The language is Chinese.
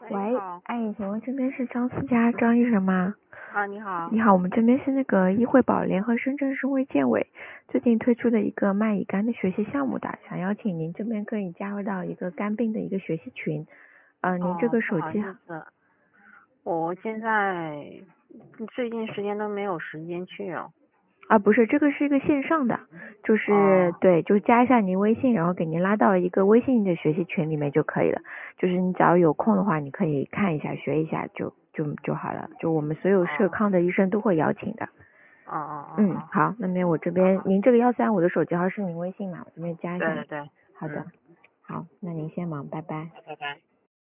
喂， 好哎，请问这边是张思佳张医生吗？ 啊，你好。 你好，我们这边是那个医惠保联合深圳市卫健委最近推出的一个麦乙肝的学习项目的，想邀请您这边可以加入到一个肝病的一个学习群。您这个不好手机意思，我现在最近时间都没有时间去哦。 不是，这个是一个线上的，就是哦对，就是加一下您微信，然后给您拉到一个微信的学习群里面就可以了。就是你只要有空的话，你可以看一下、学一下就好了。就我们所有社康的医生都会邀请的。好，那么我这边您这个135的手机号是您微信嘛？我这边加一下。 对对对。 好的，好，那您先忙，拜拜。 拜拜。